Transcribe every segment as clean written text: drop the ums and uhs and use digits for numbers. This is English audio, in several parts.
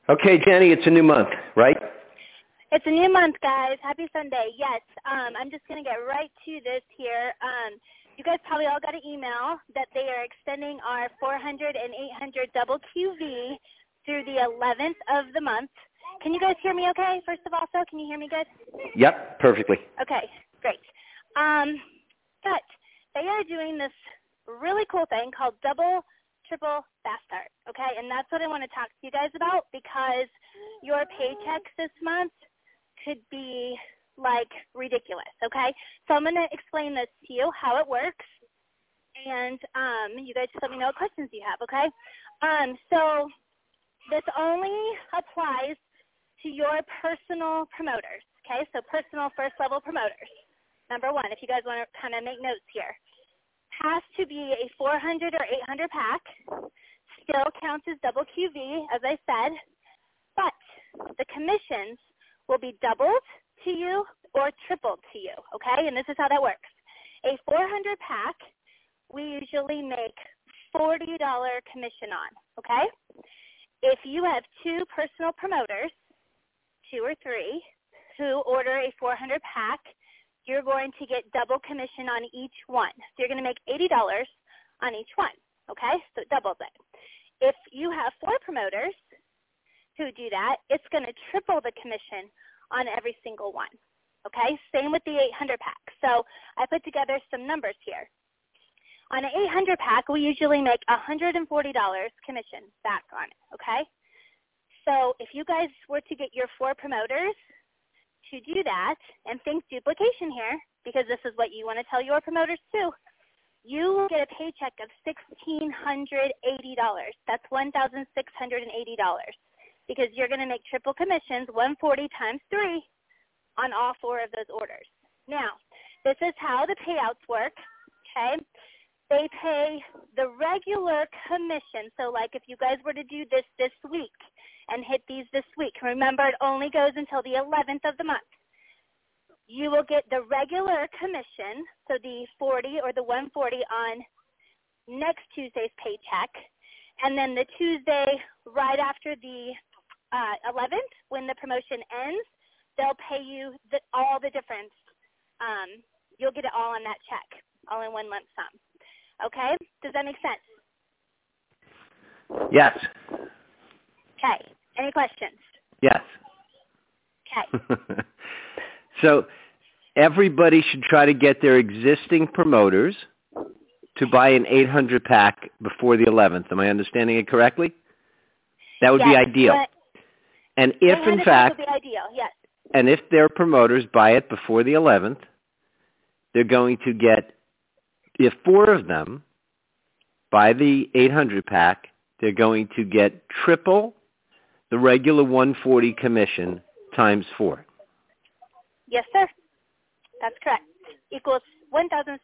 Okay, Jenny, it's a new month, right? It's a new month, guys. Happy Sunday. Yes, I'm just going to get right to this here. You guys probably all got an email that they are extending our 400 and 800 double QV through the 11th of the month. Can you guys hear me okay, first of all? So can you hear me good? Yep, perfectly. Okay, great. But they are doing this really cool thing called double, triple fast start, okay? And that's what I want to talk to you guys about, because your paychecks this month could be like ridiculous, okay? So I'm going to explain this to you, how it works, and you guys just let me know what questions you have, okay? So this only applies to your personal promoters, okay? So personal first level promoters. Number one, if you guys want to kind of make notes here, has to be a 400 or 800 pack, still counts as double QV, as I said, but the commissions will be doubled to you or tripled to you, okay? And this is how that works. A 400 pack, we usually make $40 commission on, okay? If you have two personal promoters, 2 or 3, who order a 400 pack, you're going to get double commission on each one. So you're going to make $80 on each one, okay? So it doubles it. If you have 4 promoters who do that, it's going to triple the commission on every single one, okay? Same with the 800 pack. So I put together some numbers here. On an 800 pack, we usually make $140 commission back on it, okay? So if you guys were to get your 4 promoters to do that, and think duplication here, because this is what you want to tell your promoters too, you will get a paycheck of $1,680. That's $1,680, because you're going to make triple commissions, 140 times 3, on all 4 of those orders. Now, this is how the payouts work, okay? They pay the regular commission. So like if you guys were to do this week and hit these this week, remember it only goes until the 11th of the month. You will get the regular commission, so the 40 or the 140 on next Tuesday's paycheck, and then the Tuesday right after the 11th, when the promotion ends, they'll pay you all the difference. You'll get it all on that check, all in one lump sum. Okay? Does that make sense? Yes. Okay. Any questions? Yes. Okay. So everybody should try to get their existing promoters to buy an 800 pack before the 11th. Am I understanding it correctly? That would be ideal. And if in fact, would be ideal, yes. And if their promoters buy it before the 11th, they're going to get, if 4 of them buy the 800 pack, they're going to get triple the regular 140 commission times 4. Yes, sir. That's correct. Equals $1,680.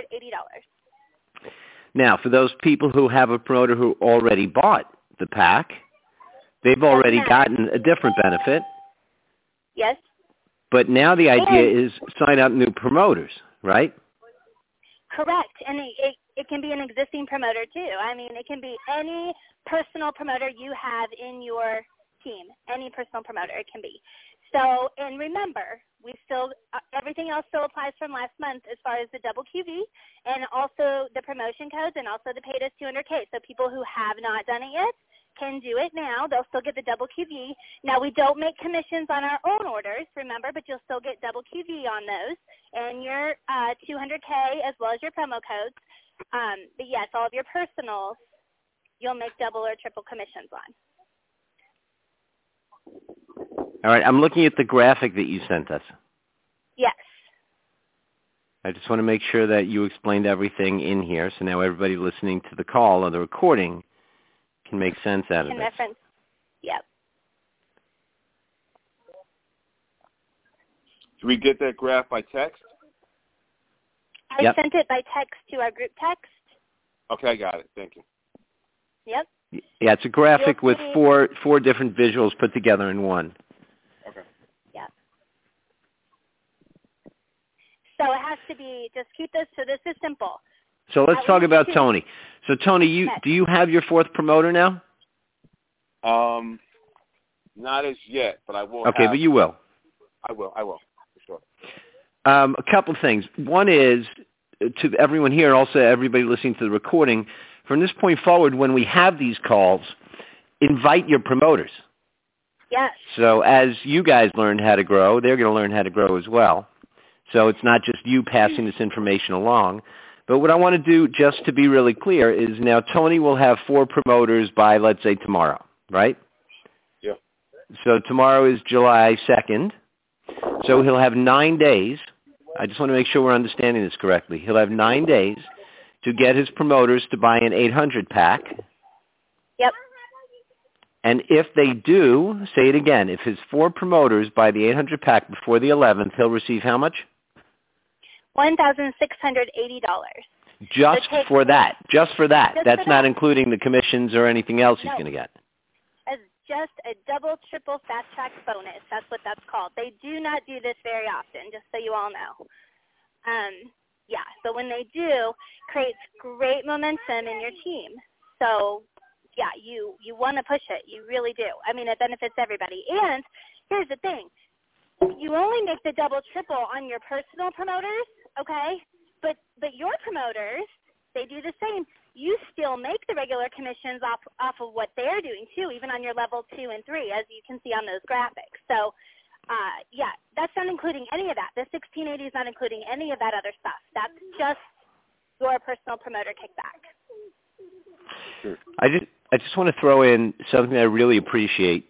Now, for those people who have a promoter who already bought the pack, they've already gotten a different benefit. Yes. But now the idea is sign up new promoters, right? Correct. And it can be an existing promoter too. I mean, it can be any personal promoter you have in your team. Any personal promoter it can be. So, and remember, we still, everything else still applies from last month as far as the double QV and also the promotion codes and also the paid us 200K. So people who have not done it yet can do it now. They'll still get the double QV. Now, we don't make commissions on our own orders, remember, but you'll still get double QV on those and your 200K as well as your promo codes. But yes, all of your personals, you'll make double or triple commissions on. All right, I'm looking at the graphic that you sent us. Yes. I just want to make sure that you explained everything in here, so now everybody listening to the call or the recording can make sense out of it. Reference. Yep. Did we get that graph by text? I sent it by text to our group text. Okay, I got it. Thank you. Yep. Yeah, it's a graphic with four different visuals put together in one. Okay. Yeah. So it has to be, just keep this, so this is simple. So let's talk about Tony. So Tony, do you have your 4th promoter now? Not as yet, but I will. Okay, but you will. I will, for sure. A couple of things. One is, to everyone here, also everybody listening to the recording, from this point forward, when we have these calls, invite your promoters. Yes. So as you guys learn how to grow, they're going to learn how to grow as well. So it's not just you passing this information along. But what I want to do, just to be really clear, is now Tony will have 4 promoters by, let's say, tomorrow, right? Yeah. So tomorrow is July 2nd. So he'll have 9 days. I just want to make sure we're understanding this correctly. He'll have 9 days to get his promoters to buy an 800 pack. Yep. And if they do, say it again, if his 4 promoters buy the 800 pack before the 11th, he'll receive how much? $1,680. Just for that. Just for that. Just That's for not that. including the commissions or anything else he's No. going to get. As just a double, triple fast track bonus. That's what that's called. They do not do this very often, just so you all know. Yeah, so when they do, creates great momentum in your team. So, yeah, you want to push it. You really do. I mean, it benefits everybody. And here's the thing. You only make the double, triple on your personal promoters, okay? But your promoters, they do the same. You still make the regular commissions off of what they're doing, too, even on your level 2 and 3, as you can see on those graphics. So, yeah, that's not including any of that. The 1680 is not including any of that other stuff. That's just your personal promoter kickback. Sure. I just want to throw in something I really appreciate.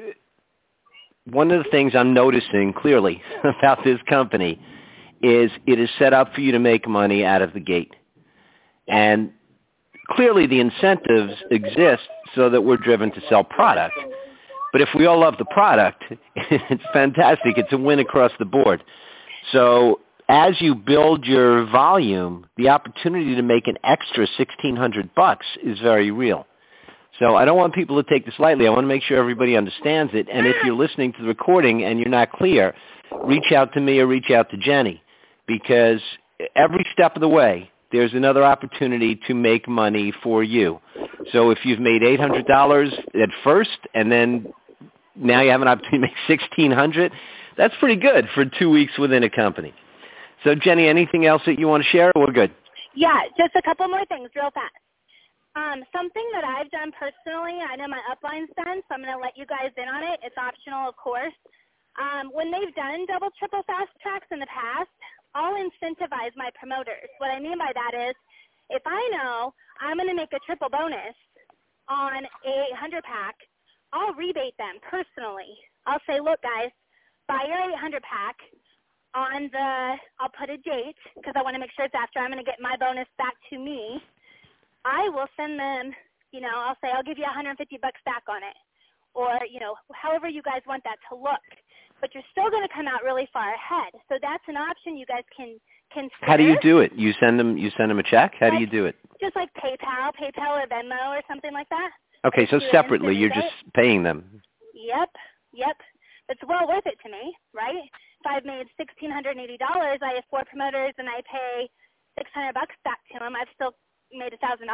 One of the things I'm noticing clearly about this company is it is set up for you to make money out of the gate. And clearly the incentives exist so that we're driven to sell product. But if we all love the product, it's fantastic. It's a win across the board. So as you build your volume, the opportunity to make an extra $1,600 is very real. So I don't want people to take this lightly. I want to make sure everybody understands it. And if you're listening to the recording and you're not clear, reach out to me or reach out to Jenny, because every step of the way, there's another opportunity to make money for you. So if you've made $800 at first and then now you have an opportunity to make $1,600, that's pretty good for 2 weeks within a company. So, Jenny, anything else that you want to share, or we're good? Yeah, just a couple more things real fast. Something that I've done personally, I know my upline's done, so I'm going to let you guys in on it. It's optional, of course. When they've done double, triple fast tracks in the past, I'll incentivize my promoters. What I mean by that is, if I know I'm going to make a triple bonus on a 800 pack, I'll rebate them personally. I'll say, look, guys, buy your 800 pack on I'll put a date because I want to make sure it's after I'm going to get my bonus back to me. I will send them, I'll say, I'll give you $150 back on it. Or, however you guys want that to look. But you're still going to come out really far ahead. So that's an option you guys can consider. How do you do it? You send them a check? How do you do it? Just like PayPal or Venmo or something like that. Okay, so separately, you're just paying them. Yep. It's well worth it to me, right? If I've made $1,680, I have 4 promoters, and I pay $600 back to them, I've still made $1,000.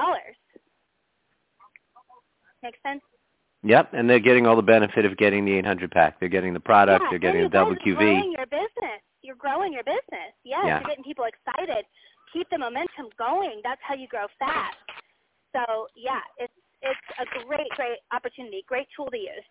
Make sense? Yep, and they're getting all the benefit of getting the 800 pack. They're getting the product. They're getting the double QV. You're growing your business. Yes, yeah. You're getting people excited. Keep the momentum going. That's how you grow fast. So, yeah, it's a great opportunity, great tool to use.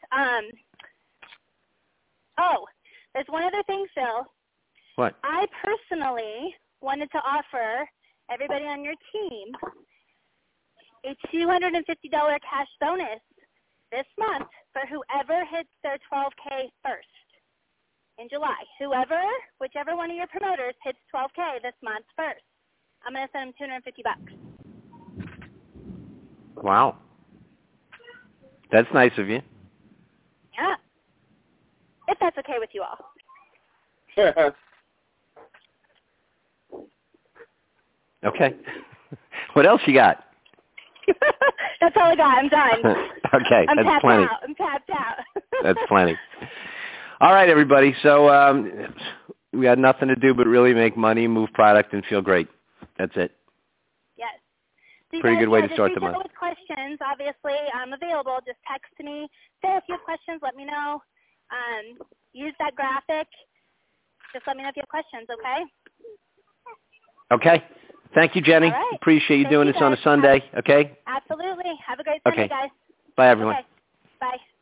There's one other thing, Phil. What? I personally wanted to offer everybody on your team a $250 cash bonus this month for whoever hits their 12K first in July. Whichever one of your promoters hits 12K this month first, I'm going to send them $250. Wow. That's nice of you. Yeah. If that's okay with you all. Okay. What else you got? That's all I got. I'm done. Okay, that's plenty. I'm tapped out. That's plenty. All right, everybody. So we had nothing to do but really make money, move product, and feel great. That's it. Yes. Pretty good way to start the just reach month. out with questions. Obviously, I'm available. Just text me. Say if you have questions, let me know. Use that graphic. Just let me know if you have questions, okay? Okay. Thank you, Jenny. All right. Appreciate you doing this on a Sunday. Okay? Absolutely. Have a great Sunday, Okay. guys. Bye, everyone. Okay. Bye.